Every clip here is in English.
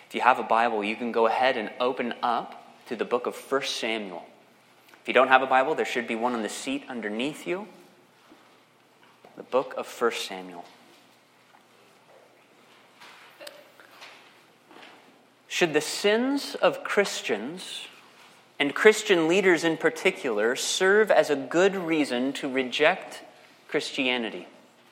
If you have a Bible, you can go ahead and open up to the book of 1 Samuel. If you don't have a Bible, there should be one on the seat underneath you. The book of 1 Samuel. Should the sins of Christians, and Christian leaders in particular, serve as a good reason to reject Christianity?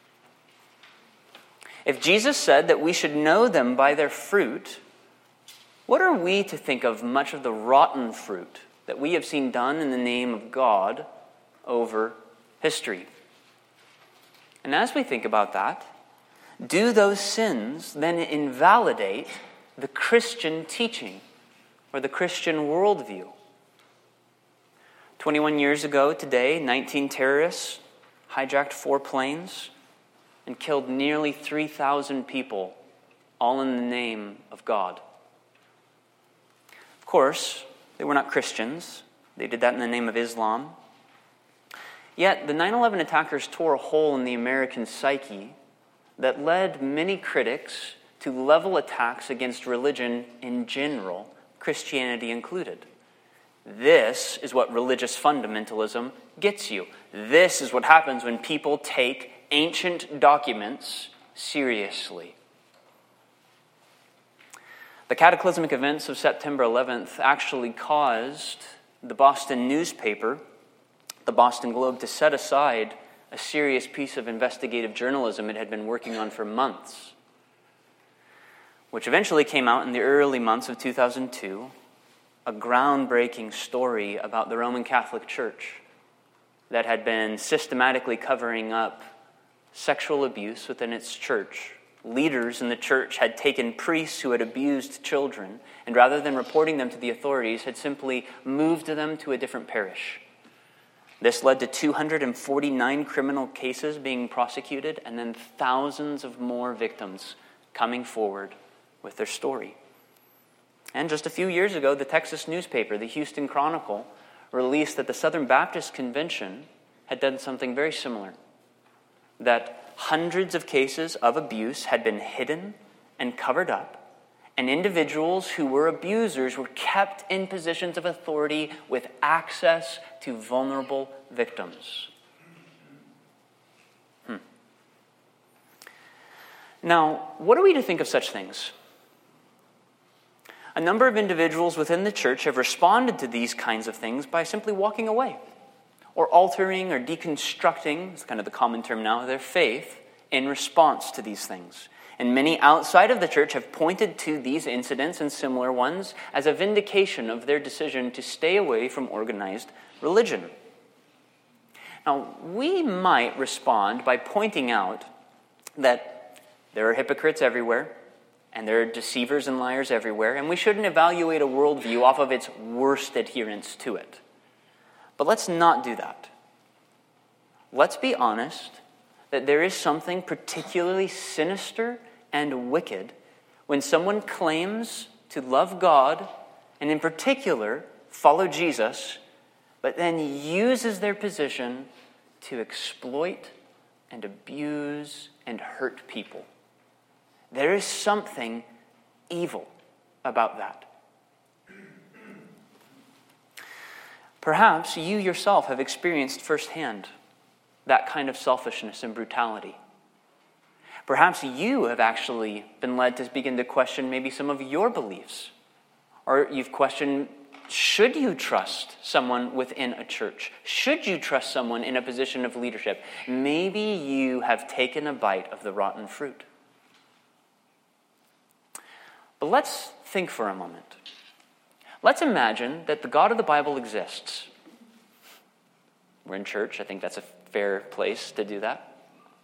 If Jesus said that we should know them by their fruit, what are we to think of much of the rotten fruit that we have seen done in the name of God over history? And as we think about that, do those sins then invalidate the Christian teaching or the Christian worldview? 21 years ago today, 19 terrorists hijacked 4 planes and killed nearly 3,000 people, all in the name of God. Of course, they were not Christians. They did that in the name of Islam. Yet, the 9/11 attackers tore a hole in the American psyche that led many critics to level attacks against religion in general, Christianity included. This is what religious fundamentalism gets you. This is what happens when people take ancient documents seriously. The cataclysmic events of September 11th actually caused the Boston newspaper, the Boston Globe, to set aside a serious piece of investigative journalism it had been working on for months, which eventually came out in the early months of 2002, a groundbreaking story about the Roman Catholic Church that had been systematically covering up sexual abuse within its church. Leaders in the church had taken priests who had abused children, and rather than reporting them to the authorities, had simply moved them to a different parish. This led to 249 criminal cases being prosecuted, and then thousands of more victims coming forward with their story. And just a few years ago, the Texas newspaper, the Houston Chronicle, released that the Southern Baptist Convention had done something very similar. That hundreds of cases of abuse had been hidden and covered up, and individuals who were abusers were kept in positions of authority with access to vulnerable victims. Now, what are we to think of such things? A number of individuals within the church have responded to these kinds of things by simply walking away, or altering or deconstructing, it's kind of the common term now, their faith in response to these things. And many outside of the church have pointed to these incidents and similar ones as a vindication of their decision to stay away from organized religion. Now, we might respond by pointing out that there are hypocrites everywhere, and there are deceivers and liars everywhere, and we shouldn't evaluate a worldview off of its worst adherence to it. But let's not do that. Let's be honest that there is something particularly sinister and wicked when someone claims to love God, and in particular, follow Jesus, but then uses their position to exploit and abuse and hurt people. There is something evil about that. Perhaps you yourself have experienced firsthand that kind of selfishness and brutality. Perhaps you have actually been led to begin to question maybe some of your beliefs. Or you've questioned, should you trust someone within a church? Should you trust someone in a position of leadership? Maybe you have taken a bite of the rotten fruit. But let's think for a moment. Let's imagine that the God of the Bible exists. We're in church. I think that's a fair place to do that.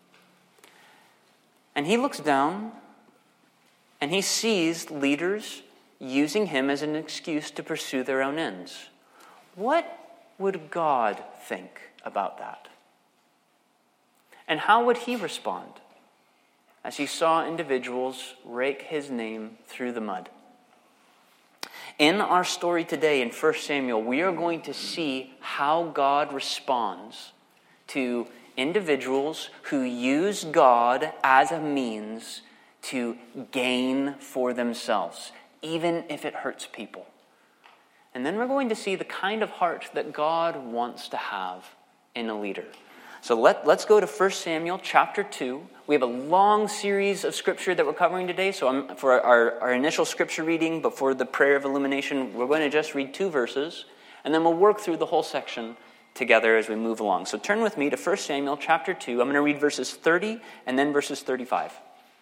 And he looks down and he sees leaders using him as an excuse to pursue their own ends. What would God think about that? And how would he respond as he saw individuals rake his name through the mud? In our story today in 1 Samuel, we are going to see how God responds to individuals who use God as a means to gain for themselves, even if it hurts people. And then we're going to see the kind of heart that God wants to have in a leader. So let's go to 1 Samuel chapter 2. We have a long series of scripture that we're covering today. So for our initial scripture reading before the prayer of illumination, we're going to just read 2 verses. And then we'll work through the whole section together as we move along. So turn with me to 1 Samuel chapter 2. I'm going to read verses 30 and then verses 35.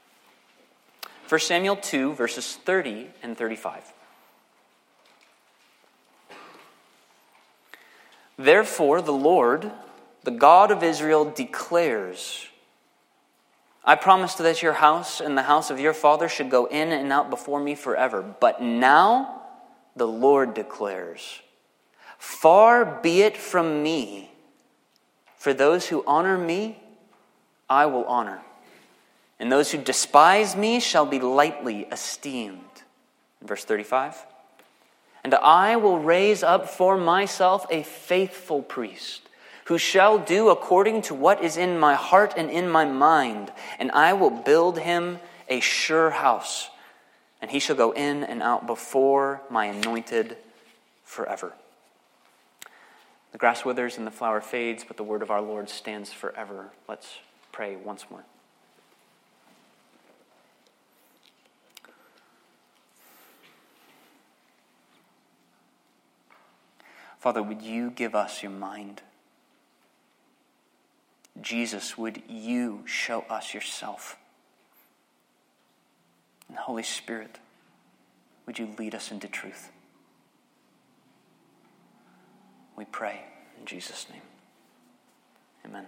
1 Samuel 2, verses 30 and 35. Therefore, the Lord, the God of Israel, declares, I promised that your house and the house of your father should go in and out before me forever. But now the Lord declares, far be it from me. For those who honor me, I will honor. And those who despise me shall be lightly esteemed. Verse 35. And I will raise up for myself a faithful priest, who shall do according to what is in my heart and in my mind. And I will build him a sure house, and he shall go in and out before my anointed forever. The grass withers and the flower fades, but the word of our Lord stands forever. Let's pray once more. Father, would you give us your mind? Jesus, would you show us yourself? And Holy Spirit, would you lead us into truth? We pray in Jesus' name. Amen.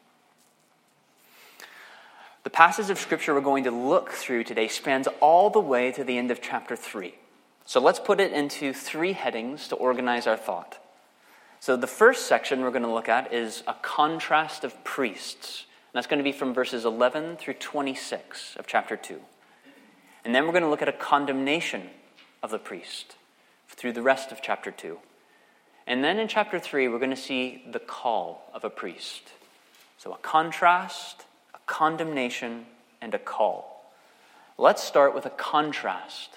The passage of Scripture we're going to look through today spans all the way to the end of chapter 3. So let's put it into 3 headings to organize our thought. So the first section we're going to look at is a contrast of priests. And that's going to be from verses 11 through 26 of chapter 2. And then we're going to look at a condemnation of the priest through the rest of chapter 2. And then in chapter 3, we're going to see the call of a priest. So a contrast, a condemnation, and a call. Let's start with a contrast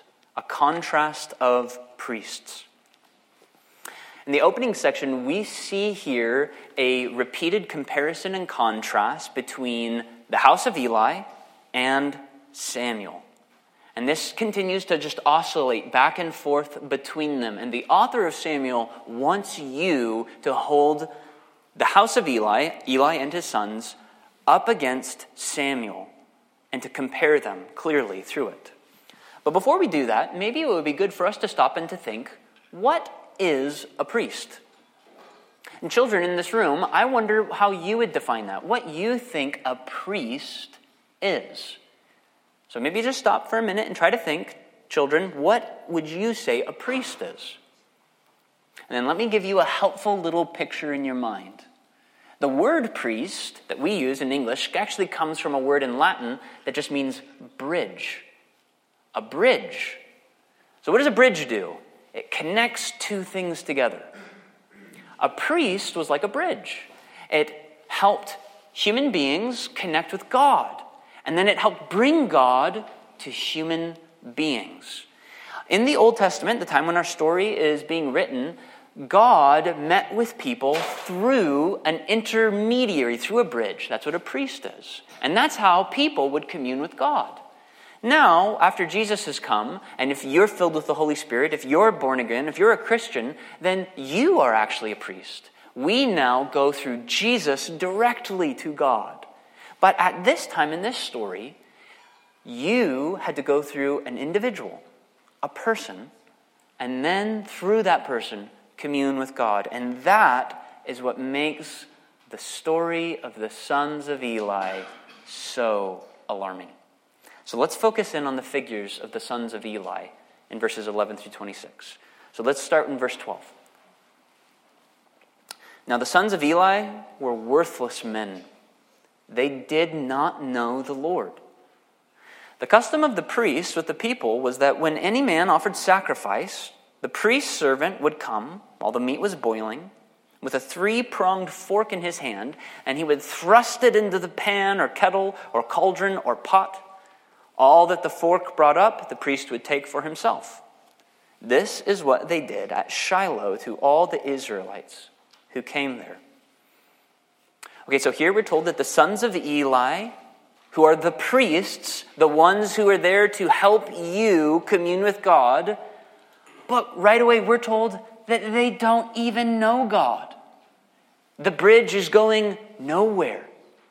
of priests. In the opening section, we see here a repeated comparison and contrast between the house of Eli and Samuel. And this continues to just oscillate back and forth between them. And the author of Samuel wants you to hold the house of Eli and his sons, up against Samuel and to compare them clearly through it. But before we do that, maybe it would be good for us to stop and to think, what is a priest? And children in this room, I wonder how you would define that, what you think a priest is. So maybe just stop for a minute and try to think, children, what would you say a priest is? And then let me give you a helpful little picture in your mind. The word priest that we use in English actually comes from a word in Latin that just means bridge. A bridge. So what does a bridge do? It connects 2 things together. A priest was like a bridge. It helped human beings connect with God. And then it helped bring God to human beings. In the Old Testament, the time when our story is being written, God met with people through an intermediary, through a bridge. That's what a priest is. And that's how people would commune with God. Now, after Jesus has come, and if you're filled with the Holy Spirit, if you're born again, if you're a Christian, then you are actually a priest. We now go through Jesus directly to God. But at this time in this story, you had to go through an individual, a person, and then through that person, commune with God. And that is what makes the story of the sons of Eli so alarming. So let's focus in on the figures of the sons of Eli in verses 11 through 26. So let's start in verse 12. Now the sons of Eli were worthless men. They did not know the Lord. The custom of the priests with the people was that when any man offered sacrifice, the priest's servant would come while the meat was boiling with a 3-pronged fork in his hand, and he would thrust it into the pan or kettle or cauldron or pot. All that the fork brought up, the priest would take for himself. This is what they did at Shiloh to all the Israelites who came there. Okay, so here we're told that the sons of Eli, who are the priests, the ones who are there to help you commune with God, but right away we're told that they don't even know God. The bridge is going nowhere.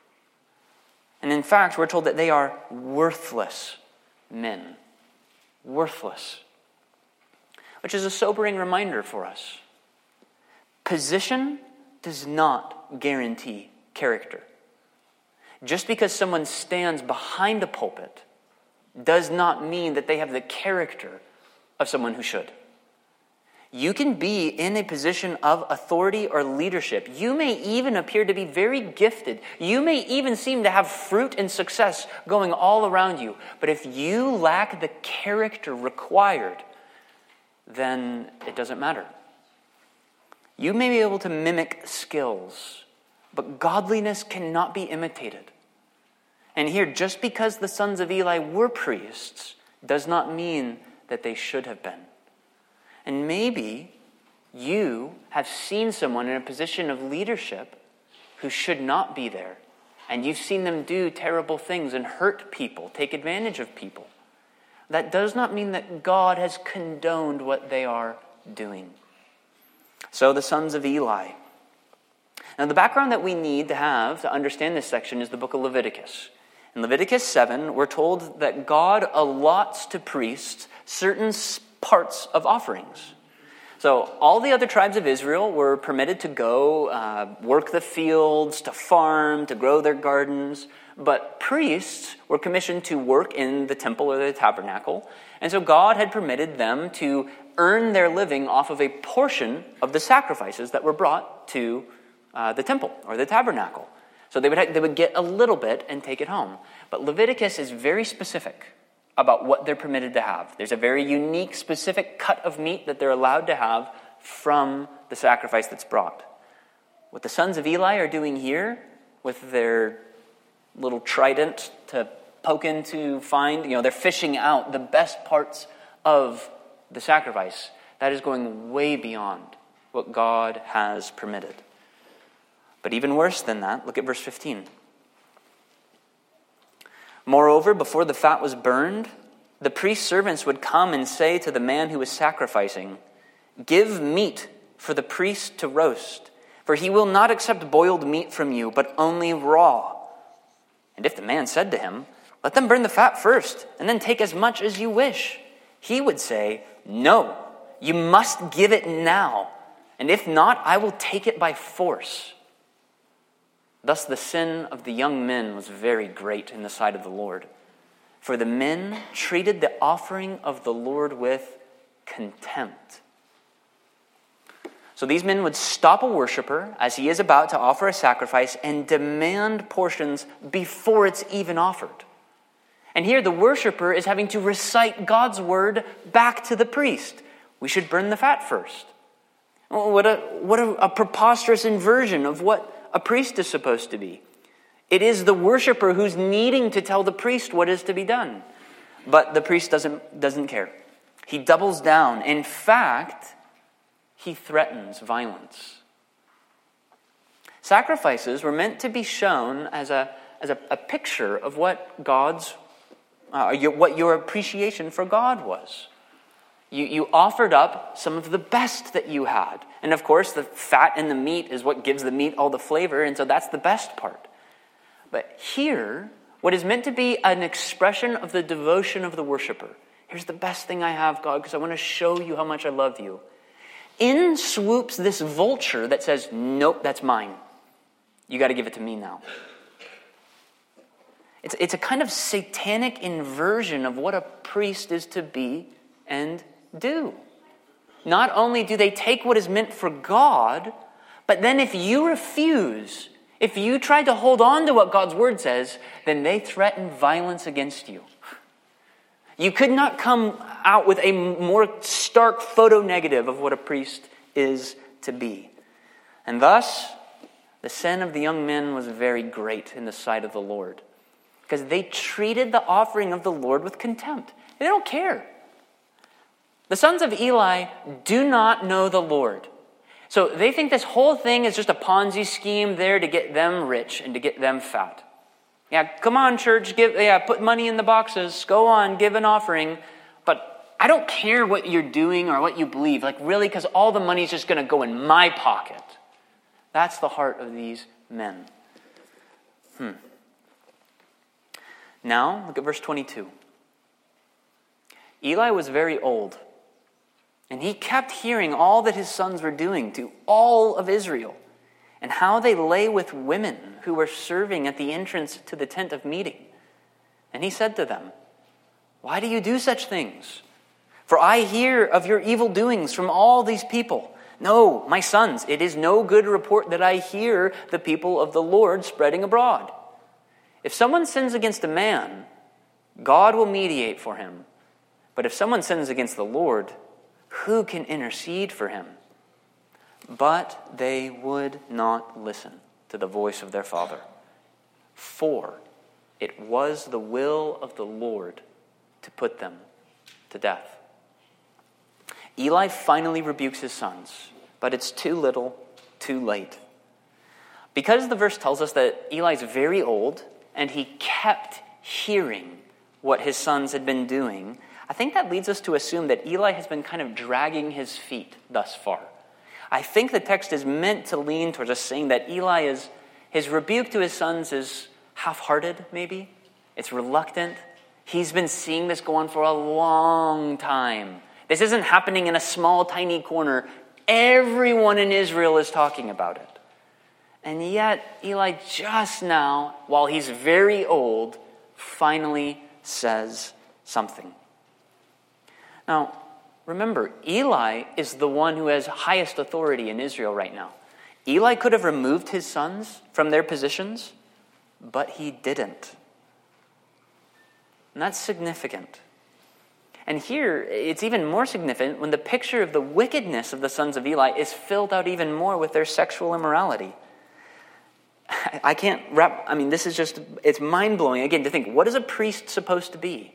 And in fact, we're told that they are worthless men. Worthless. Which is a sobering reminder for us. Position does not guarantee character. Just because someone stands behind a pulpit does not mean that they have the character of someone who should. You can be in a position of authority or leadership. You may even appear to be very gifted. You may even seem to have fruit and success going all around you. But if you lack the character required, then it doesn't matter. You may be able to mimic skills, but godliness cannot be imitated. And here, just because the sons of Eli were priests does not mean that they should have been. And maybe you have seen someone in a position of leadership who should not be there. And you've seen them do terrible things and hurt people, take advantage of people. That does not mean that God has condoned what they are doing. So the sons of Eli. Now the background that we need to have to understand this section is the book of Leviticus. In Leviticus 7, we're told that God allots to priests certain parts of offerings. So all the other tribes of Israel were permitted to go work the fields, to farm, to grow their gardens. But priests were commissioned to work in the temple or the tabernacle. And so God had permitted them to earn their living off of a portion of the sacrifices that were brought to the temple or the tabernacle. So they would get a little bit and take it home. But Leviticus is very specific about what they're permitted to have. There's a very unique, specific cut of meat that they're allowed to have from the sacrifice that's brought. What the sons of Eli are doing here with their little trident to poke in to find, they're fishing out the best parts of the sacrifice. That is going way beyond what God has permitted. But even worse than that, look at verse 15. Moreover, before the fat was burned, the priest's servants would come and say to the man who was sacrificing, "Give meat for the priest to roast, for he will not accept boiled meat from you, but only raw." And if the man said to him, "Let them burn the fat first, and then take as much as you wish," he would say, "No, you must give it now, and if not, I will take it by force." Thus the sin of the young men was very great in the sight of the Lord, for the men treated the offering of the Lord with contempt. So these men would stop a worshiper as he is about to offer a sacrifice and demand portions before it's even offered. And here the worshiper is having to recite God's word back to the priest. We should burn the fat first. What a preposterous inversion of what a priest is supposed to be. It is the worshiper who's needing to tell the priest what is to be done. But the priest doesn't care. He doubles down. In fact, he threatens violence. Sacrifices were meant to be shown as a picture of what what your appreciation for God was. You offered up some of the best that you had. And of course, the fat in the meat is what gives the meat all the flavor, and so that's the best part. But here, what is meant to be an expression of the devotion of the worshiper. Here's the best thing I have, God, because I want to show you how much I love you. In swoops this vulture that says, "Nope, that's mine. You got to give it to me now." It's a kind of satanic inversion of what a priest is to be and do. Not only do they take what is meant for God, but then if you refuse, if you try to hold on to what God's word says, then they threaten violence against you. You could not come out with a more stark photo negative of what a priest is to be. And thus, the sin of the young men was very great in the sight of the Lord. because they treated the offering of the Lord with contempt. They don't care. The sons of Eli do not know the Lord. So they think this whole thing is just a Ponzi scheme there to get them rich and to get them fat. Yeah, come on, church, put money in the boxes. Go on, give an offering. But I don't care what you're doing or what you believe. Like, really, because all the money's just going to go in my pocket. That's the heart of these men. Now, look at verse 22. Eli was very old, and he kept hearing all that his sons were doing to all of Israel, and how they lay with women who were serving at the entrance to the tent of meeting. And he said to them, "Why do you do such things? For I hear of your evil doings from all these people. No, my sons, it is no good report that I hear the people of the Lord spreading abroad. If someone sins against a man, God will mediate for him. But if someone sins against the Lord, who can intercede for him?" But they would not listen to the voice of their father, for it was the will of the Lord to put them to death. Eli finally rebukes his sons, but it's too little, too late. Because the verse tells us that Eli's very old, and he kept hearing what his sons had been doing, I think that leads us to assume that Eli has been kind of dragging his feet thus far. I think the text is meant to lean towards us saying that his rebuke to his sons is half-hearted, maybe. It's reluctant. He's been seeing this go on for a long time. This isn't happening in a small, tiny corner. Everyone in Israel is talking about it. And yet, Eli just now, while he's very old, finally says something. Now, remember, Eli is the one who has highest authority in Israel right now. Eli could have removed his sons from their positions, but he didn't. And that's significant. And here, it's even more significant when the picture of the wickedness of the sons of Eli is filled out even more with their sexual immorality. It's mind-blowing, again, to think, what is a priest supposed to be?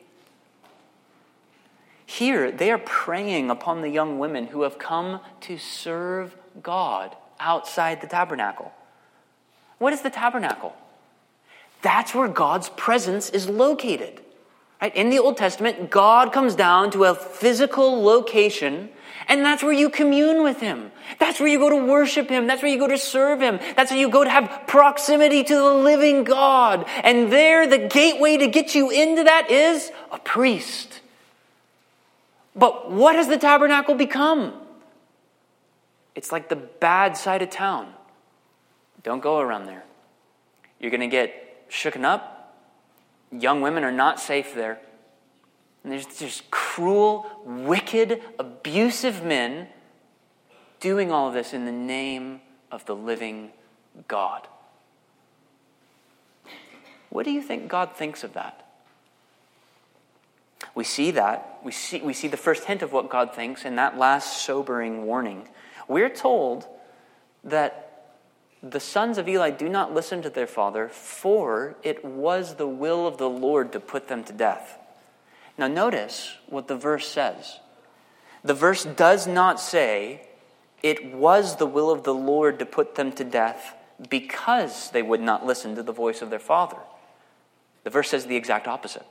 Here, they are preying upon the young women who have come to serve God outside the tabernacle. What is the tabernacle? That's where God's presence is located. Right? In the Old Testament, God comes down to a physical location, and that's where you commune with Him. That's where you go to worship Him. That's where you go to serve Him. That's where you go to have proximity to the living God. And there, the gateway to get you into that is a priest. But what has the tabernacle become? It's like the bad side of town. Don't go around there. You're going to get shooken up. Young women are not safe there. And there's just cruel, wicked, abusive men doing all of this in the name of the living God. What do you think God thinks of that? We see that. We see the first hint of what God thinks in that last sobering warning. We're told that the sons of Eli do not listen to their father, for it was the will of the Lord to put them to death. Now notice what the verse says. The verse does not say it was the will of the Lord to put them to death because they would not listen to the voice of their father. The verse says the exact opposite.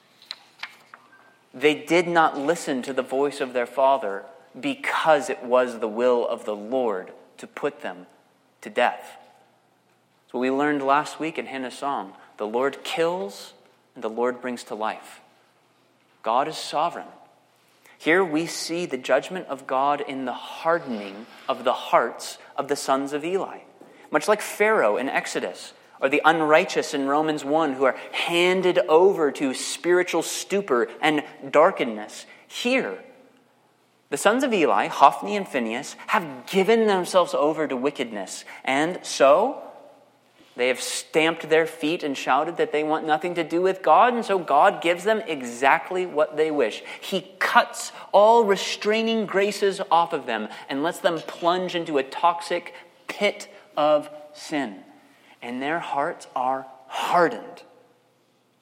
They did not listen to the voice of their father because it was the will of the Lord to put them to death. So we learned last week in Hannah's song, the Lord kills and the Lord brings to life. God is sovereign. Here we see the judgment of God in the hardening of the hearts of the sons of Eli. Much like Pharaoh in Exodus, or the unrighteous in Romans 1 who are handed over to spiritual stupor and darkness. Here, the sons of Eli, Hophni and Phinehas, have given themselves over to wickedness. And so, they have stamped their feet and shouted that they want nothing to do with God. And so God gives them exactly what they wish. He cuts all restraining graces off of them and lets them plunge into a toxic pit of sin. And their hearts are hardened.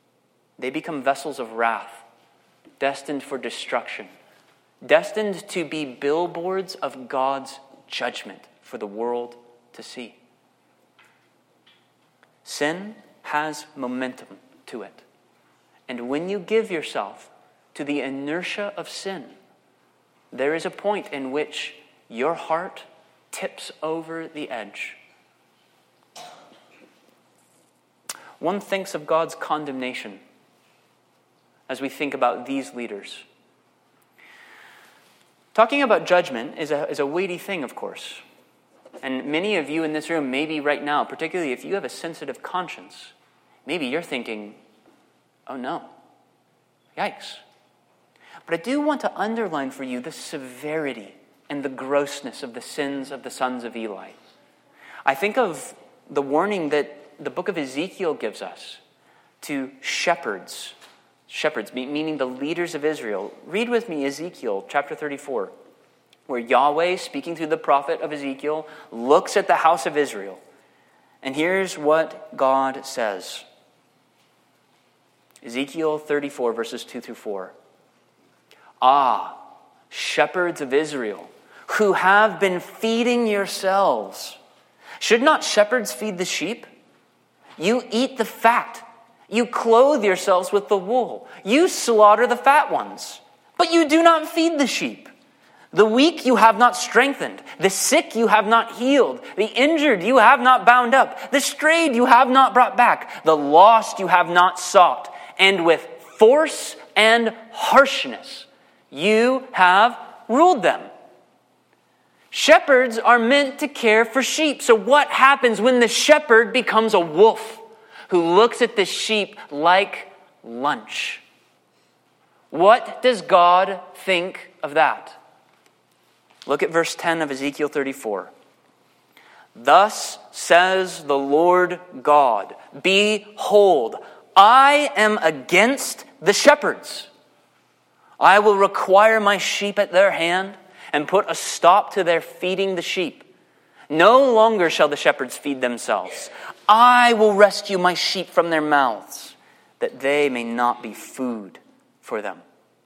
they become vessels of wrath, destined for destruction, destined to be billboards of God's judgment for the world to see. Sin has momentum to it. And when you give yourself to the inertia of sin, there is a point in which your heart tips over the edge. One thinks of God's condemnation as we think about these leaders. Talking about judgment is a weighty thing, of course. And many of you in this room, maybe right now, particularly if you have a sensitive conscience, maybe you're thinking, oh no, yikes. But I do want to underline for you the severity and the grossness of the sins of the sons of Eli. I think of the warning that the book of Ezekiel gives us to shepherds, meaning the leaders of Israel. Read with me Ezekiel chapter 34, where Yahweh, speaking through the prophet of Ezekiel, looks at the house of Israel. And here's what God says. Ezekiel 34, verses 2 through 4. Ah, shepherds of Israel, who have been feeding yourselves. Should not shepherds feed the sheep? You eat the fat. You clothe yourselves with the wool. You slaughter the fat ones, but you do not feed the sheep. The weak you have not strengthened. The sick you have not healed. The injured you have not bound up. The strayed you have not brought back. The lost you have not sought. And with force and harshness you have ruled them. Shepherds are meant to care for sheep. So what happens when the shepherd becomes a wolf who looks at the sheep like lunch? What does God think of that? Look at verse 10 of Ezekiel 34. Thus says the Lord God, behold, I am against the shepherds. I will require my sheep at their hand and put a stop to their feeding the sheep. No longer shall the shepherds feed themselves. I will rescue my sheep from their mouths, that they may not be food for them.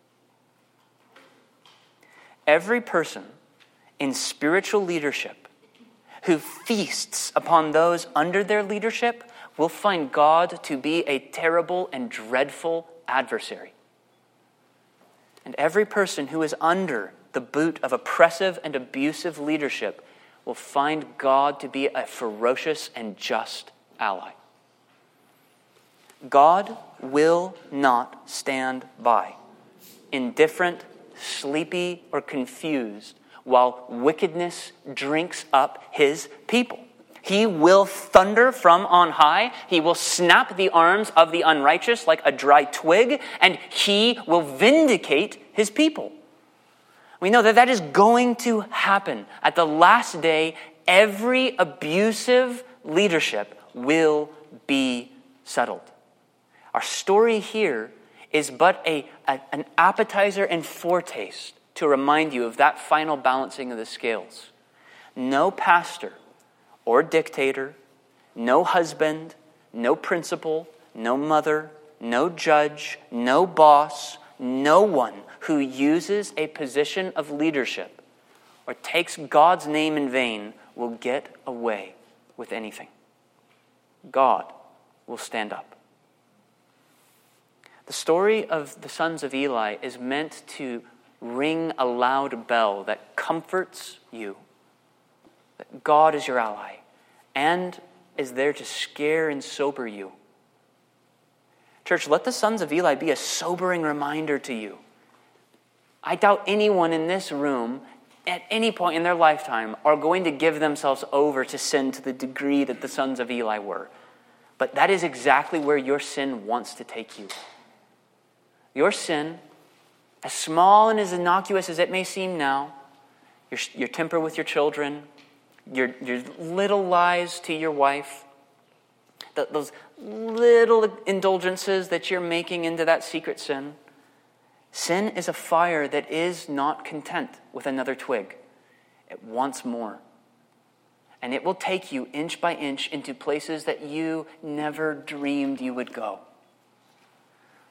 Every person in spiritual leadership who feasts upon those under their leadership will find God to be a terrible and dreadful adversary. And every person who is under the boot of oppressive and abusive leadership will find God to be a ferocious and just ally. God will not stand by, indifferent, sleepy, or confused, while wickedness drinks up his people. He will thunder from on high. He will snap the arms of the unrighteous like a dry twig, and he will vindicate his people. We know that is going to happen. At the last day, every abusive leadership will be settled. Our story here is but an appetizer and foretaste to remind you of that final balancing of the scales. No pastor or dictator, no husband, no principal, no mother, no judge, no boss, no one who uses a position of leadership or takes God's name in vain will get away with anything. God will stand up. The story of the sons of Eli is meant to ring a loud bell that comforts you, that God is your ally and is there to scare and sober you. Church, let the sons of Eli be a sobering reminder to you. I doubt anyone in this room at any point in their lifetime are going to give themselves over to sin to the degree that the sons of Eli were. But that is exactly where your sin wants to take you. Your sin, as small and as innocuous as it may seem now, your temper with your children, your little lies to your wife, those little indulgences that you're making into that secret sin. Sin is a fire that is not content with another twig. It wants more. And it will take you inch by inch into places that you never dreamed you would go.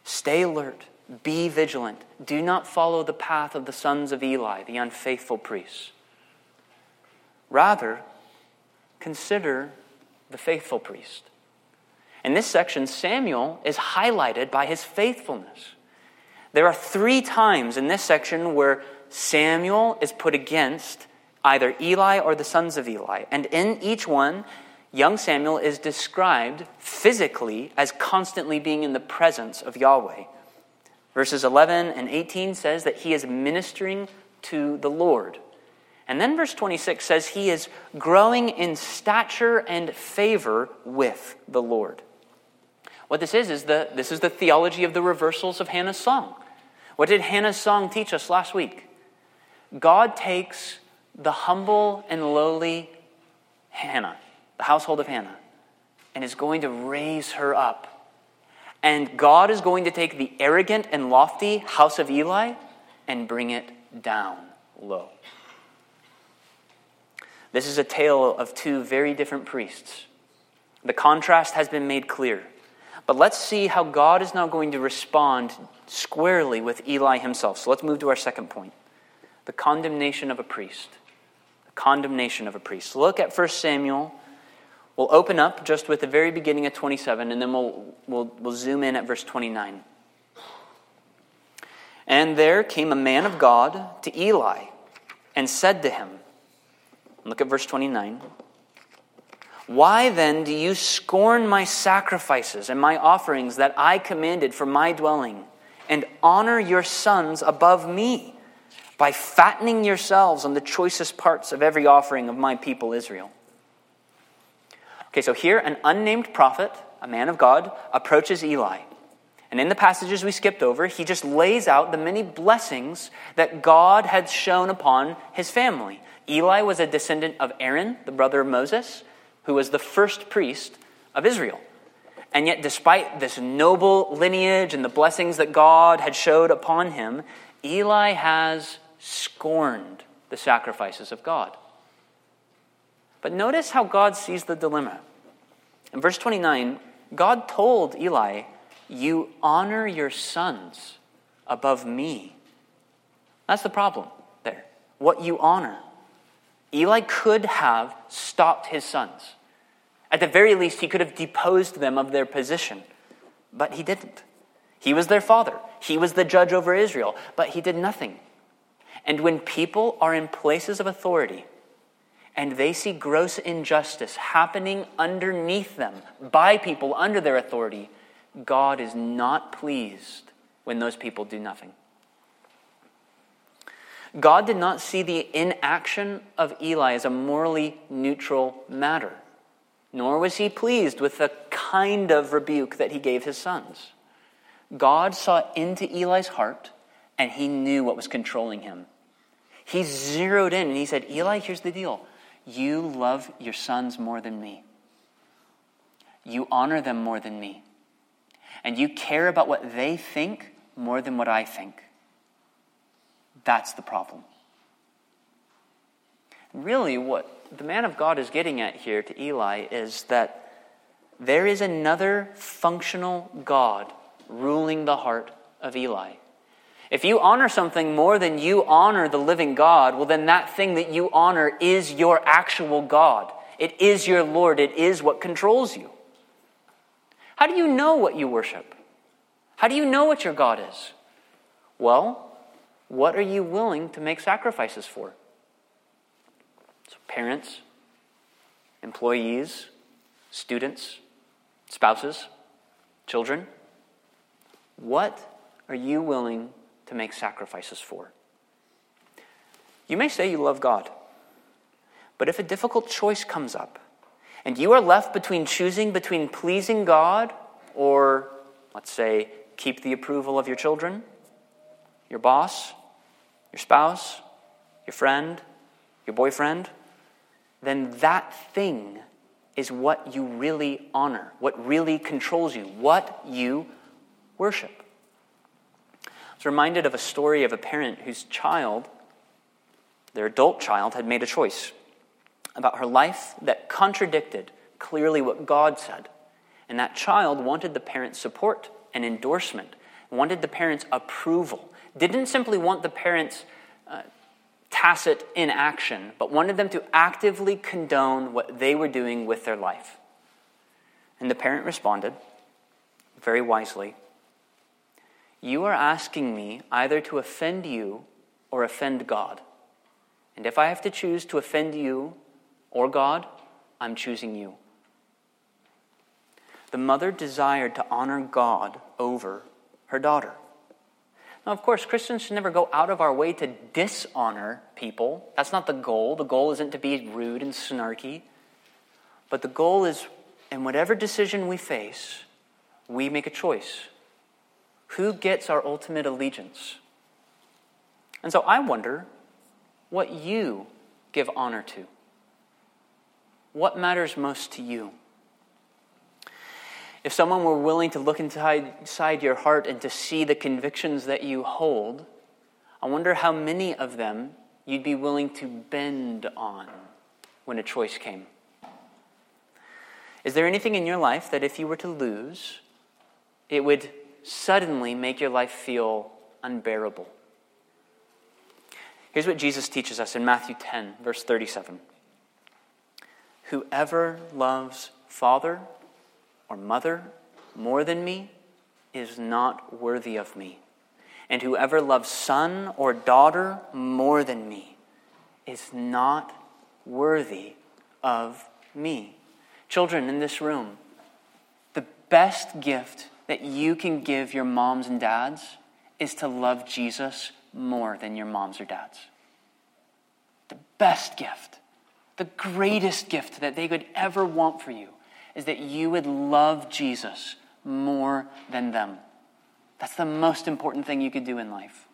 Stay alert. Be vigilant. Do not follow the path of the sons of Eli, the unfaithful priests. Rather, consider the faithful priest. In this section, Samuel is highlighted by his faithfulness. There are 3 times in this section where Samuel is put against either Eli or the sons of Eli. And in each one, young Samuel is described physically as constantly being in the presence of Yahweh. Verses 11 and 18 says that he is ministering to the Lord. And then verse 26 says he is growing in stature and favor with the Lord. What this is the theology of the reversals of Hannah's song. What did Hannah's song teach us last week? God takes the humble and lowly Hannah, the household of Hannah, and is going to raise her up. And God is going to take the arrogant and lofty house of Eli and bring it down low. This is a tale of 2 very different priests. The contrast has been made clear. But let's see how God is now going to respond squarely with Eli himself. So let's move to our second point. The condemnation of a priest. The condemnation of a priest. Look at 1 Samuel. We'll open up just with the very beginning of 27, and then we'll zoom in at verse 29. And there came a man of God to Eli and said to him, look at verse 29, "Why then do you scorn my sacrifices and my offerings that I commanded for my dwelling, and honor your sons above me by fattening yourselves on the choicest parts of every offering of my people Israel?" Okay, so here an unnamed prophet, a man of God, approaches Eli. And in the passages we skipped over, he just lays out the many blessings that God had shown upon his family. Eli was a descendant of Aaron, the brother of Moses, who was the first priest of Israel. And yet, despite this noble lineage and the blessings that God had showed upon him, Eli has scorned the sacrifices of God. But notice how God sees the dilemma. In verse 29, God told Eli, "You honor your sons above me." That's the problem there. What you honor. Eli could have stopped his sons. At the very least, he could have deposed them of their position. But he didn't. He was their father. He was the judge over Israel. But he did nothing. And when people are in places of authority, and they see gross injustice happening underneath them by people under their authority, God is not pleased when those people do nothing. God did not see the inaction of Eli as a morally neutral matter, nor was he pleased with the kind of rebuke that he gave his sons. God saw into Eli's heart, and he knew what was controlling him. He zeroed in and he said, "Eli, here's the deal. You love your sons more than me. You honor them more than me. And you care about what they think more than what I think. That's the problem." Really, what the man of God is getting at here to Eli is that there is another functional God ruling the heart of Eli. If you honor something more than you honor the living God, well, then that thing that you honor is your actual God. It is your Lord. It is what controls you. How do you know what you worship? How do you know what your God is? Well, what are you willing to make sacrifices for? So parents, employees, students, spouses, children, what are you willing to make sacrifices for? You may say you love God, but if a difficult choice comes up and you are left choosing between pleasing God or, let's say, keep the approval of your children, your boss, your spouse, your friend, your boyfriend, then that thing is what you really honor, what really controls you, what you worship. I was reminded of a story of a parent whose child, their adult child, had made a choice about her life that contradicted clearly what God said. And that child wanted the parent's support and endorsement. wanted the parents' approval, didn't simply want the parents' tacit inaction, but wanted them to actively condone what they were doing with their life. And the parent responded, very wisely, "You are asking me either to offend you or offend God. And if I have to choose to offend you or God, I'm choosing you." The mother desired to honor God over her daughter. Now, of course, Christians should never go out of our way to dishonor people. That's not the goal. The goal isn't to be rude and snarky. But the goal is, in whatever decision we face, we make a choice. Who gets our ultimate allegiance? And so I wonder what you give honor to. What matters most to you? If someone were willing to look inside your heart and to see the convictions that you hold, I wonder how many of them you'd be willing to bend on when a choice came. Is there anything in your life that if you were to lose, it would suddenly make your life feel unbearable? Here's what Jesus teaches us in Matthew 10, verse 37. "Whoever loves father or mother more than me is not worthy of me. And whoever loves son or daughter more than me is not worthy of me." Children in this room, the best gift that you can give your moms and dads is to love Jesus more than your moms or dads. The best gift, the greatest gift that they could ever want for you is that you would love Jesus more than them. That's the most important thing you could do in life.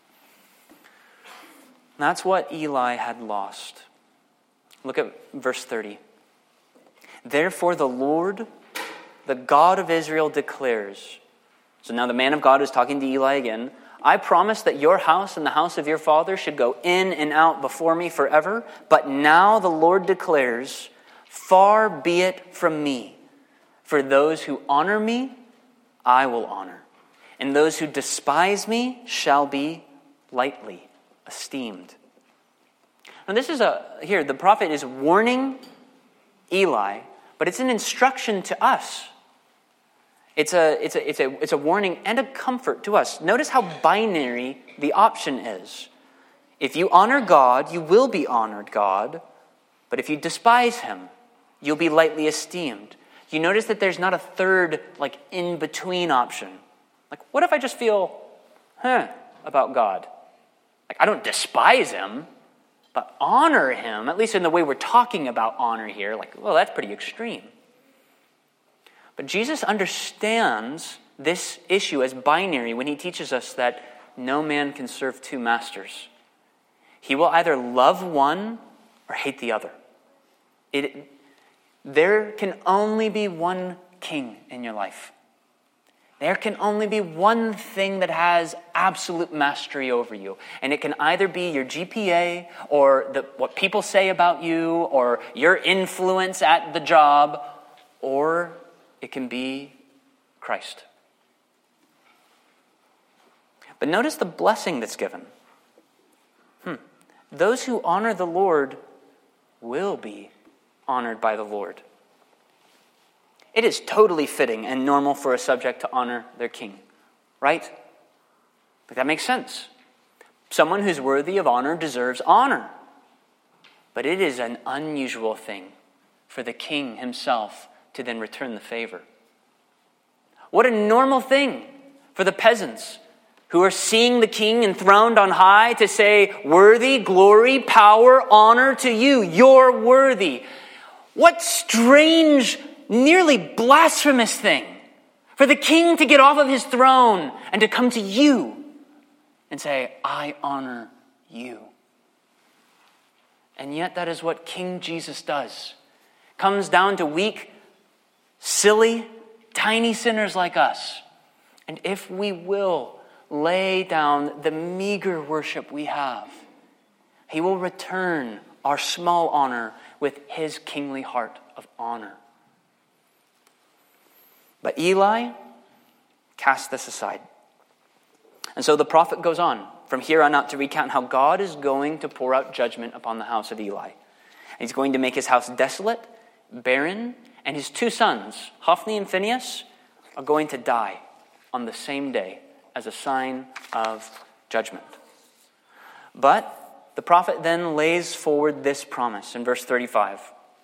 That's what Eli had lost. Look at verse 30. "Therefore the Lord, the God of Israel, declares," so now the man of God is talking to Eli again, "I promised that your house and the house of your father should go in and out before me forever. But now the Lord declares, far be it from me. For those who honor me, I will honor. And those who despise me shall be lightly esteemed." Now this is here, the prophet is warning Eli, but it's an instruction to us. It's a warning and a comfort to us. Notice how binary the option is. If you honor God, you will be honored, God. But if you despise him, you'll be lightly esteemed. You notice that there's not a third, in-between option. What if I just feel, about God? I don't despise him, but honor him, at least in the way we're talking about honor here. That's pretty extreme. But Jesus understands this issue as binary when he teaches us that no man can serve two masters. He will either love one or hate the other. There can only be one king in your life. There can only be one thing that has absolute mastery over you. And it can either be your GPA or what people say about you or your influence at the job, or it can be Christ. But notice the blessing that's given. Those who honor the Lord will be honored by the Lord. It is totally fitting and normal for a subject to honor their king, right? That makes sense. Someone who's worthy of honor deserves honor. But it is an unusual thing for the king himself to then return the favor. What a normal thing for the peasants who are seeing the king enthroned on high to say, "Worthy, glory, power, honor to you. You're worthy." What strange, nearly blasphemous thing for the king to get off of his throne and to come to you and say, "I honor you." And yet that is what King Jesus does. Comes down to weak, silly, tiny sinners like us. And if we will lay down the meager worship we have, he will return our small honor with his kingly heart of honor. But Eli cast this aside. And so the prophet goes on from here on out to recount how God is going to pour out judgment upon the house of Eli. He's going to make his house desolate, barren, and his two sons, Hophni and Phinehas, are going to die on the same day as a sign of judgment. But the prophet then lays forward this promise in verse 35.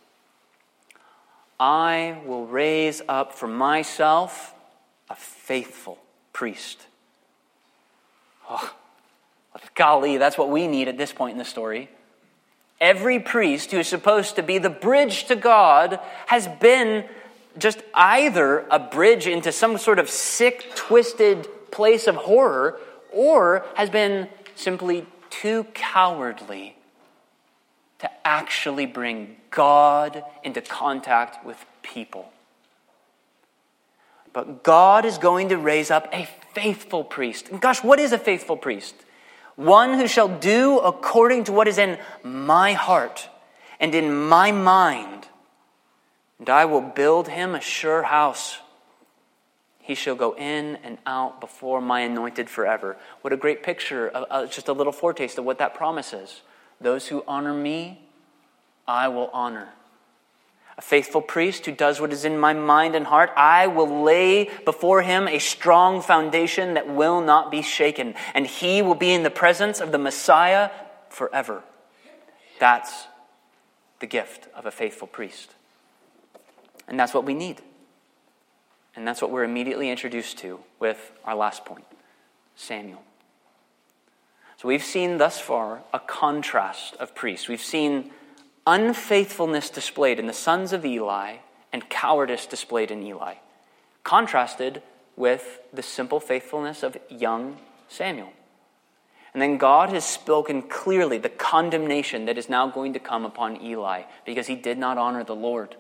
I will raise up for myself a faithful priest. Oh, golly, that's what we need at this point in the story. Every priest who is supposed to be the bridge to God has been just either a bridge into some sort of sick, twisted place of horror, or has been simply too cowardly to actually bring God into contact with people. But God is going to raise up a faithful priest. And gosh, what is a faithful priest? One who shall do according to what is in my heart and in my mind. And I will build him a sure house. He shall go in and out before my anointed forever. What a great picture, just a little foretaste of what that promise is. Those who honor me, I will honor. A faithful priest who does what is in my mind and heart, I will lay before him a strong foundation that will not be shaken. And he will be in the presence of the Messiah forever. That's the gift of a faithful priest. And that's what we need. And that's what we're immediately introduced to with our last point, Samuel. So we've seen thus far a contrast of priests. We've seen unfaithfulness displayed in the sons of Eli and cowardice displayed in Eli, contrasted with the simple faithfulness of young Samuel. And then God has spoken clearly the condemnation that is now going to come upon Eli because he did not honor the Lord.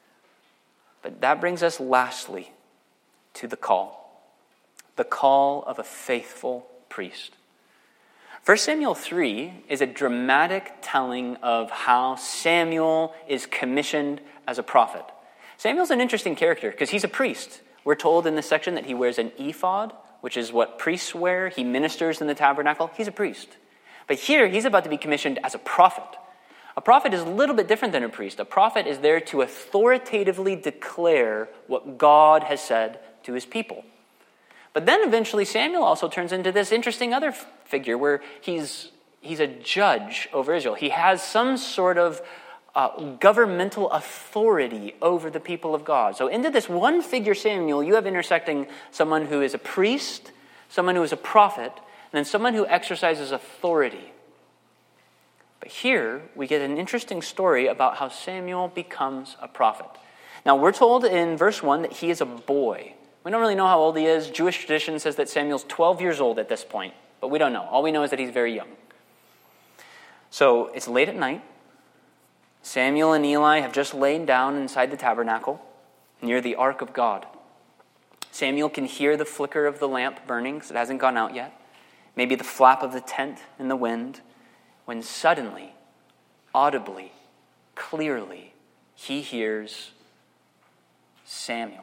But that brings us lastly to the call of a faithful priest. 1 Samuel 3 is a dramatic telling of how Samuel is commissioned as a prophet. Samuel's an interesting character because he's a priest. We're told in this section that he wears an ephod, which is what priests wear. He ministers in the tabernacle. He's a priest. But here, he's about to be commissioned as a prophet. A prophet is a little bit different than a priest. A prophet is there to authoritatively declare what God has said to his people. But then eventually Samuel also turns into this interesting other figure where he's a judge over Israel. He has some sort of governmental authority over the people of God. So into this one figure, Samuel, you have intersecting someone who is a priest, someone who is a prophet, and then someone who exercises authority. But here we get an interesting story about how Samuel becomes a prophet. Now we're told in verse 1 that he is a boy. We don't really know how old he is. Jewish tradition says that Samuel's 12 years old at this point, but we don't know. All we know is that he's very young. So it's late at night. Samuel and Eli have just laid down inside the tabernacle near the ark of God. Samuel can hear the flicker of the lamp burning because it hasn't gone out yet. Maybe the flap of the tent in the wind. When suddenly, audibly, clearly, he hears Samuel.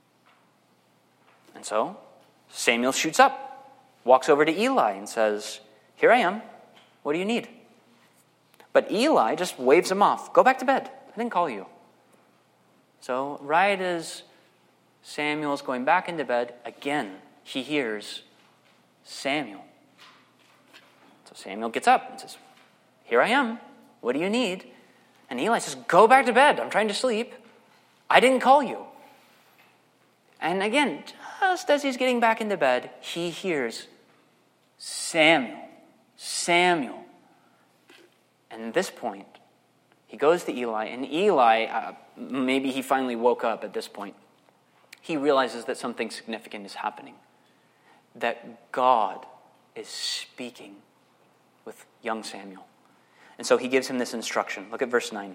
And so, Samuel shoots up, walks over to Eli and says, "Here I am. What do you need?" But Eli just waves him off. "Go back to bed. I didn't call you." So, right as Samuel is going back into bed, again, he hears Samuel. So Samuel gets up and says, "Here I am. What do you need?" And Eli says, "Go back to bed. I'm trying to sleep. I didn't call you." And again, just as he's getting back into bed, he hears Samuel. Samuel. And at this point, he goes to Eli, and Eli, maybe he finally woke up at this point. He realizes that something significant is happening. That God is speaking with young Samuel. And so he gives him this instruction. Look at verse 9.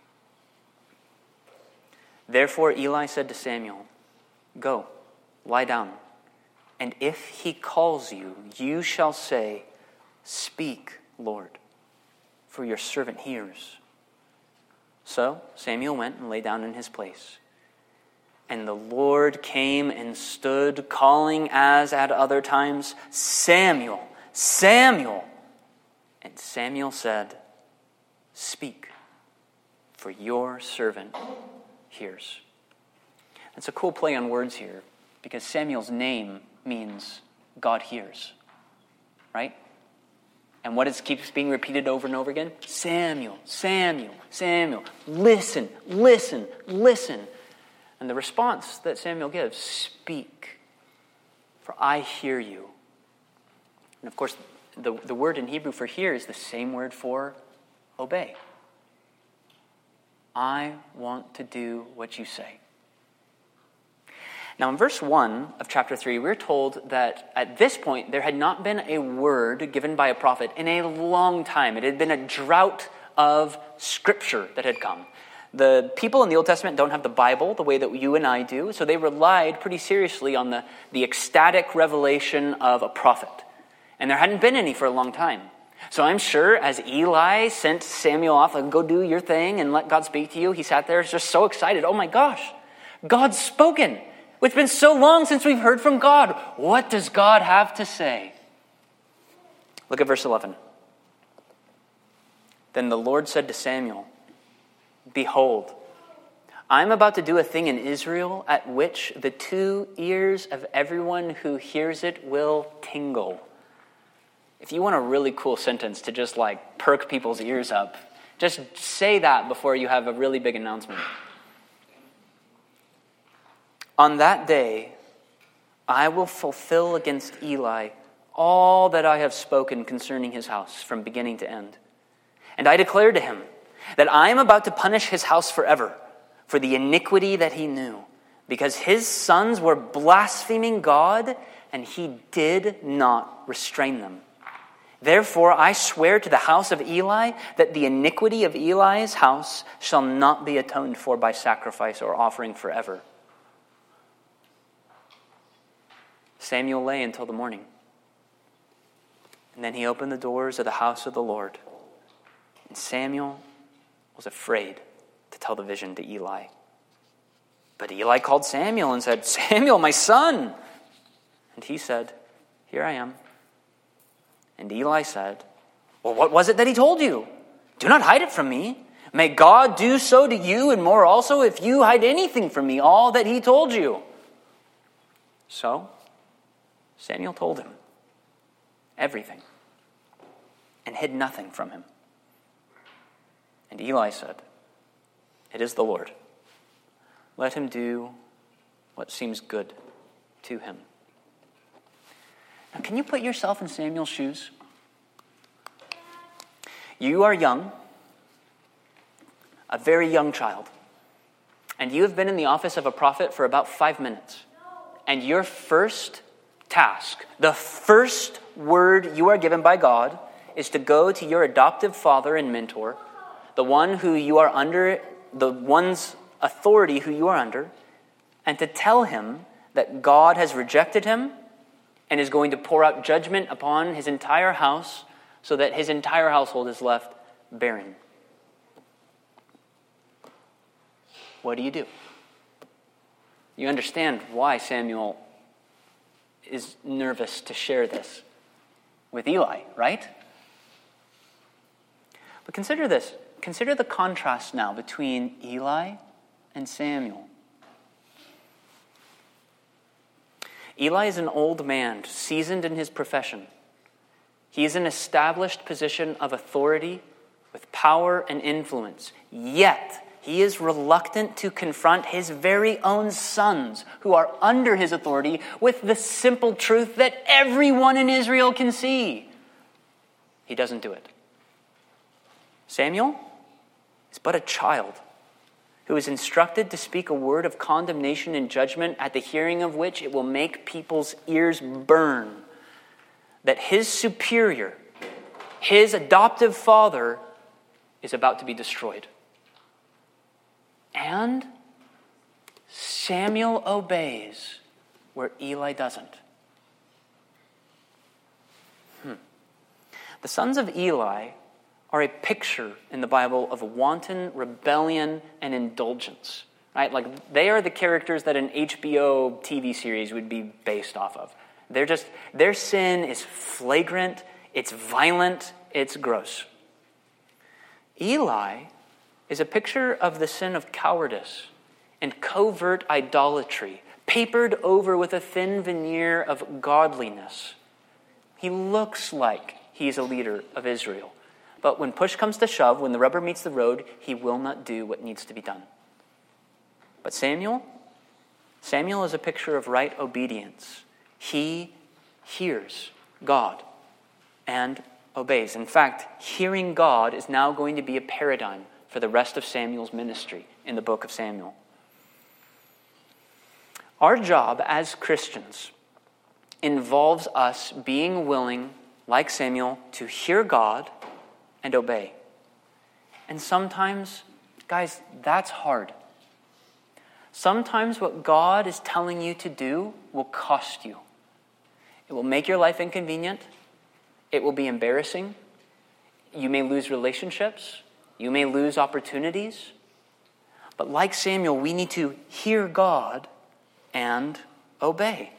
Therefore Eli said to Samuel, "Go, lie down, and if he calls you, you shall say, 'Speak, Lord, for your servant hears.'" So Samuel went and lay down in his place. And the Lord came and stood, calling as at other times, Samuel, Samuel. And Samuel said, Speak, for your servant hears. It's a cool play on words here, because Samuel's name means God hears, right? And what keeps being repeated over and over again? Samuel, Samuel, Samuel. Listen, listen, listen. And the response that Samuel gives, Speak, for I hear you. And of course, the word in Hebrew for hear is the same word for obey. I want to do what you say. Now in verse 1 of chapter 3, we're told that at this point there had not been a word given by a prophet in a long time. It had been a drought of scripture that had come. The people in the Old Testament don't have the Bible the way that you and I do, so they relied pretty seriously on the ecstatic revelation of a prophet. And there hadn't been any for a long time. So I'm sure as Eli sent Samuel off, like, go do your thing and let God speak to you, he sat there just so excited. Oh my gosh, God's spoken. It's been so long since we've heard from God. What does God have to say? Look at verse 11. Then the Lord said to Samuel, Behold, I am about to do a thing in Israel at which the 2 ears of everyone who hears it will tingle. If you want a really cool sentence to just like perk people's ears up, just say that before you have a really big announcement. On that day, I will fulfill against Eli all that I have spoken concerning his house from beginning to end. And I declare to him that I am about to punish his house forever for the iniquity that he knew, because his sons were blaspheming God, and he did not restrain them. Therefore, I swear to the house of Eli that the iniquity of Eli's house shall not be atoned for by sacrifice or offering forever. Samuel lay until the morning. And then he opened the doors of the house of the Lord. And Samuel was afraid to tell the vision to Eli. But Eli called Samuel and said, Samuel, my son. And he said, Here I am. And Eli said, Well, what was it that he told you? Do not hide it from me. May God do so to you and more also if you hide anything from me, all that he told you. So Samuel told him everything and hid nothing from him. And Eli said, It is the Lord. Let him do what seems good to him. Now, can you put yourself in Samuel's shoes? You are young, a very young child, and you have been in the office of a prophet for about 5 minutes. And your first task, the first word you are given by God, is to go to your adoptive father and mentor, the one who you are under, the one's authority who you are under, and to tell him that God has rejected him and is going to pour out judgment upon his entire house so that his entire household is left barren. What do? You understand why Samuel is nervous to share this with Eli, right? But consider this. Consider the contrast now between Eli and Samuel. Eli is an old man, seasoned in his profession. He is in an established position of authority with power and influence. Yet, he is reluctant to confront his very own sons who are under his authority with the simple truth that everyone in Israel can see. He doesn't do it. Samuel is but a child who is instructed to speak a word of condemnation and judgment at the hearing of which it will make people's ears burn. That his superior, his adoptive father, is about to be destroyed. And Samuel obeys where Eli doesn't. The sons of Eli are a picture in the Bible of wanton rebellion and indulgence. Right? Like, they are the characters that an HBO TV series would be based off of. Their sin is flagrant, it's violent, it's gross. Eli is a picture of the sin of cowardice and covert idolatry, papered over with a thin veneer of godliness. He looks like he's a leader of Israel. But when push comes to shove, when the rubber meets the road, he will not do what needs to be done. But Samuel is a picture of right obedience. He hears God and obeys. In fact, hearing God is now going to be a paradigm for the rest of Samuel's ministry in the book of Samuel. Our job as Christians involves us being willing, like Samuel, to hear God and obey. And sometimes, guys, that's hard. Sometimes what God is telling you to do will cost you. It will make your life inconvenient. It will be embarrassing. You may lose relationships. You may lose opportunities. But like Samuel, we need to hear God and obey.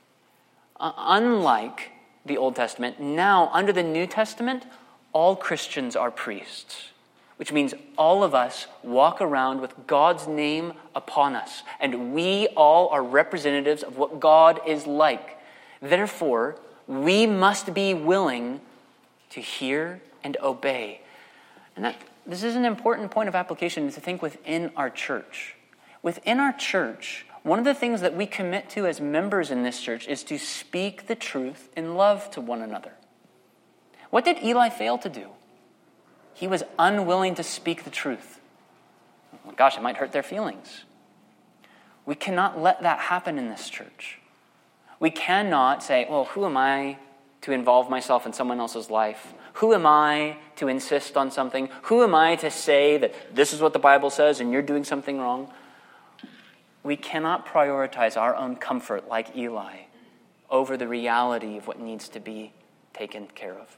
Unlike the Old Testament, now under the New Testament, all Christians are priests, which means all of us walk around with God's name upon us, and we all are representatives of what God is like. Therefore, we must be willing to hear and obey. And this is an important point of application to think within our church. Within our church, one of the things that we commit to as members in this church is to speak the truth in love to one another. What did Eli fail to do? He was unwilling to speak the truth. Well, gosh, it might hurt their feelings. We cannot let that happen in this church. We cannot say, well, who am I to involve myself in someone else's life? Who am I to insist on something? Who am I to say that this is what the Bible says and you're doing something wrong? We cannot prioritize our own comfort like Eli over the reality of what needs to be taken care of.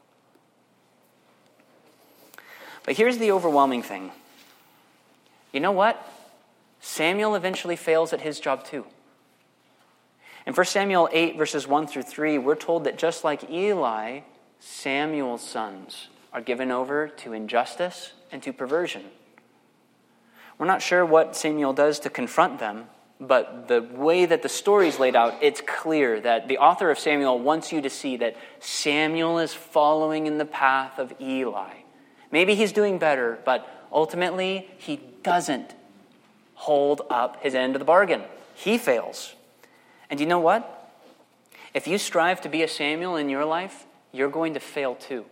But here's the overwhelming thing. You know what? Samuel eventually fails at his job too. In 1 Samuel 8, verses 1 through 3, we're told that just like Eli, Samuel's sons are given over to injustice and to perversion. We're not sure what Samuel does to confront them, but the way that the story's laid out, it's clear that the author of Samuel wants you to see that Samuel is following in the path of Eli. Maybe he's doing better, but ultimately he doesn't hold up his end of the bargain. He fails. And you know what? If you strive to be a Samuel in your life, you're going to fail too.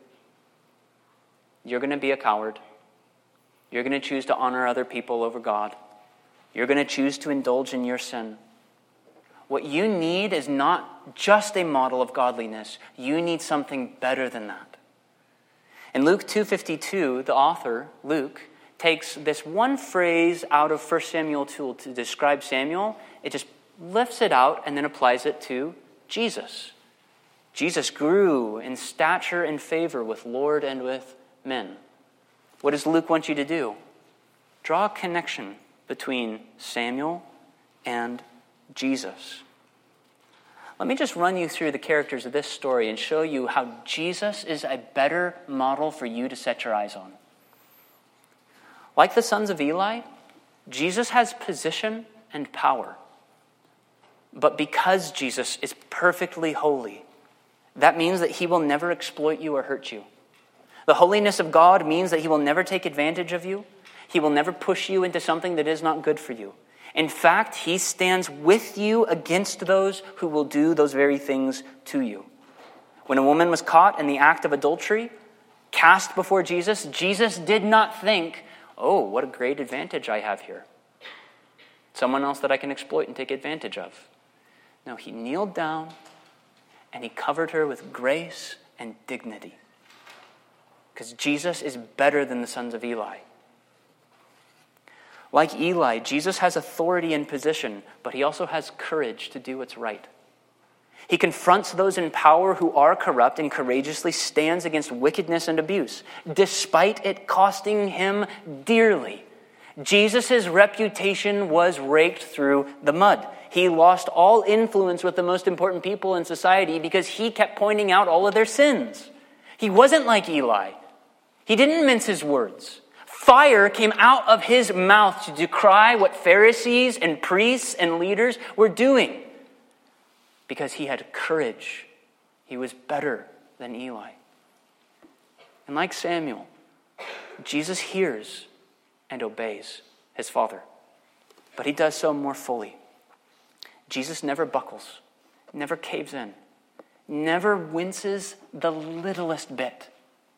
You're going to be a coward. You're going to choose to honor other people over God. You're going to choose to indulge in your sin. What you need is not just a model of godliness. You need something better than that. In Luke 2:52, the author, Luke, takes this one phrase out of 1 Samuel 2 to describe Samuel. It just lifts it out and then applies it to Jesus. Jesus grew in stature and favor with Lord and with men. What does Luke want you to do? Draw a connection between Samuel and Jesus. Let me just run you through the characters of this story and show you how Jesus is a better model for you to set your eyes on. Like the sons of Eli, Jesus has position and power. But because Jesus is perfectly holy, that means that he will never exploit you or hurt you. The holiness of God means that he will never take advantage of you. He will never push you into something that is not good for you. In fact, he stands with you against those who will do those very things to you. When a woman was caught in the act of adultery, cast before Jesus, Jesus did not think, oh, what a great advantage I have here. Someone else that I can exploit and take advantage of. No, he kneeled down and he covered her with grace and dignity. Because Jesus is better than the sons of Eli. Like Eli, Jesus has authority and position, but he also has courage to do what's right. He confronts those in power who are corrupt and courageously stands against wickedness and abuse, despite it costing him dearly. Jesus' reputation was raked through the mud. He lost all influence with the most important people in society because he kept pointing out all of their sins. He wasn't like Eli. He didn't mince his words. Fire came out of his mouth to decry what Pharisees and priests and leaders were doing because he had courage. He was better than Eli. And like Samuel, Jesus hears and obeys his Father, but he does so more fully. Jesus never buckles, never caves in, never winces the littlest bit.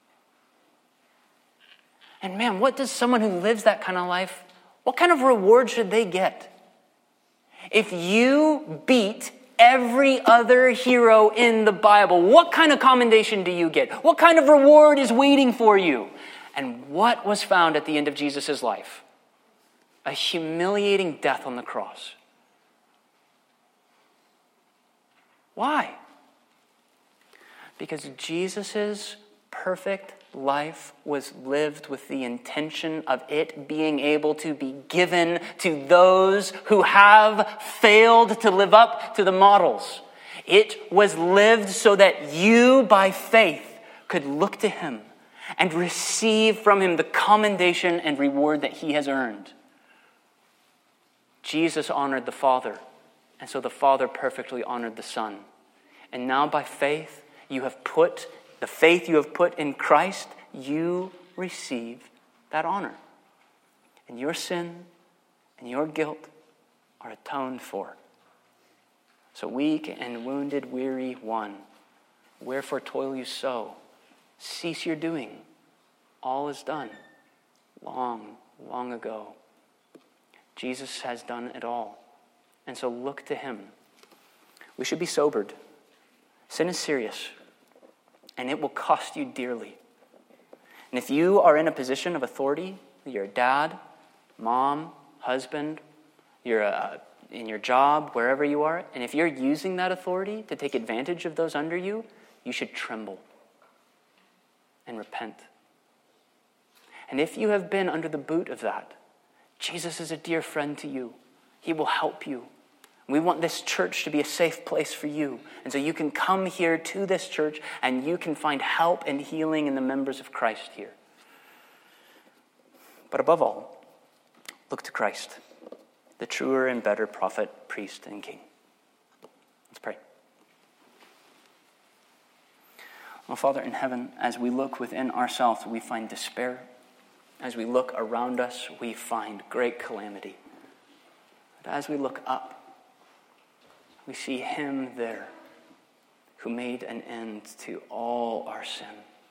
And man, what does someone who lives that kind of life, what kind of reward should they get? If you beat every other hero in the Bible, what kind of commendation do you get? What kind of reward is waiting for you? And what was found at the end of Jesus' life? A humiliating death on the cross. Why? Because Jesus' perfect life was lived with the intention of it being able to be given to those who have failed to live up to the models. It was lived so that you, by faith, could look to him and receive from him the commendation and reward that he has earned. Jesus honored the Father, and so the Father perfectly honored the Son. And now by faith, you have put in Christ, you receive that honor. And your sin and your guilt are atoned for. So weak and wounded, weary one, wherefore toil you so? Cease your doing. All is done. Long, long ago. Jesus has done it all. And so look to him. We should be sobered. Sin is serious, and it will cost you dearly. And if you are in a position of authority, you're a dad, mom, husband, you're in your job, wherever you are, and if you're using that authority to take advantage of those under you, you should tremble and repent. And if you have been under the boot of that, Jesus is a dear friend to you. He will help you. We want this church to be a safe place for you. And so you can come here to this church and you can find help and healing in the members of Christ here. But above all, look to Christ, the truer and better prophet, priest, and king. Let's pray. Oh, Father in heaven, as we look within ourselves, we find despair. As we look around us, we find great calamity. But as we look up, we see him there who made an end to all our sin.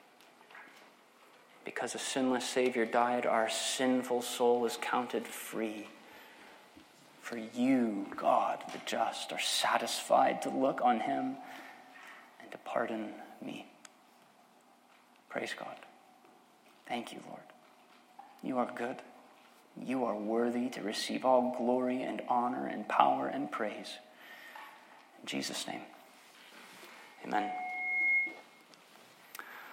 Because a sinless Savior died, our sinful soul is counted free. For you, God the just, are satisfied to look on him and to pardon me. Praise God. Thank you, Lord. You are good. You are worthy to receive all glory and honor and power and praise. In Jesus' name, amen.